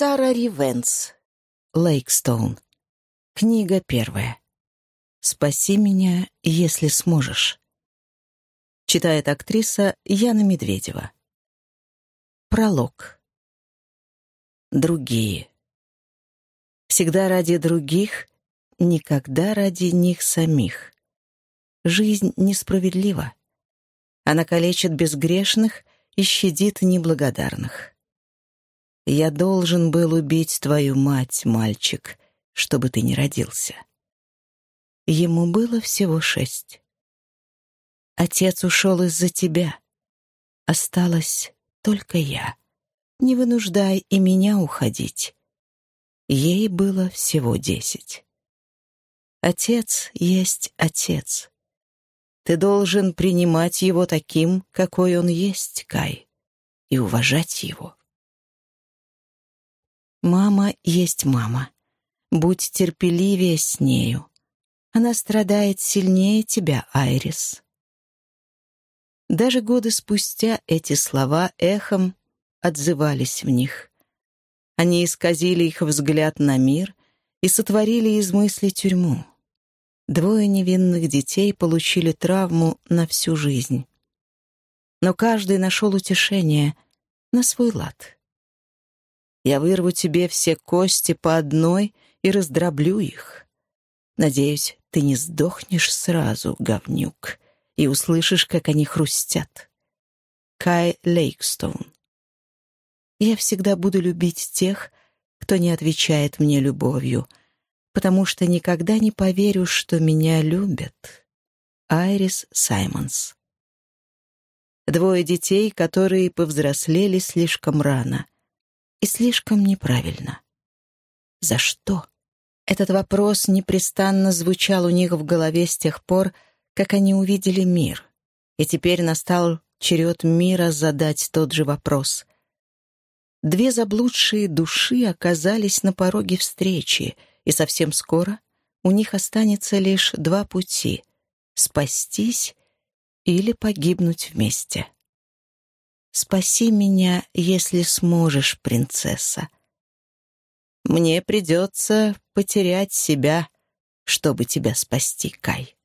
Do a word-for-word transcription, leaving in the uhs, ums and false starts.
Сара Ривенс. Лейкстоун. Книга первая. «Спаси меня, если сможешь». Читает актриса Яна Медведева. Пролог. Другие. Всегда ради других, никогда ради них самих. Жизнь несправедлива. Она калечит безгрешных и щадит неблагодарных. Я должен был убить твою мать, мальчик, чтобы ты не родился. Ему было всего шесть. Отец ушел из-за тебя. Осталась только я. Не вынуждай и меня уходить. Ей было всего десять. Отец есть отец. Ты должен принимать его таким, какой он есть, Кай, и уважать его. Мама есть мама. Будь терпеливее с нею. Она страдает сильнее тебя, Айрис. Даже годы спустя эти слова эхом отзывались в них. Они исказили их взгляд на мир и сотворили из мысли тюрьму. Двое невинных детей получили травму на всю жизнь. Но каждый нашел утешение на свой лад. Я вырву тебе все кости по одной и раздроблю их. Надеюсь, ты не сдохнешь сразу, говнюк, и услышишь, как они хрустят. Кай Лейкстоун. Я всегда буду любить тех, кто не отвечает мне любовью, потому что никогда не поверю, что меня любят. Айрис Саймонс. Двое детей, которые повзрослели слишком рано и слишком неправильно. За что? Этот вопрос непрестанно звучал у них в голове с тех пор, как они увидели мир. И теперь настал черед мира задать тот же вопрос. Две заблудшие души оказались на пороге встречи, и совсем скоро у них останется лишь два пути — спастись или погибнуть вместе. «Спаси меня, если сможешь, принцесса. Мне придется потерять себя, чтобы тебя спасти, Кай».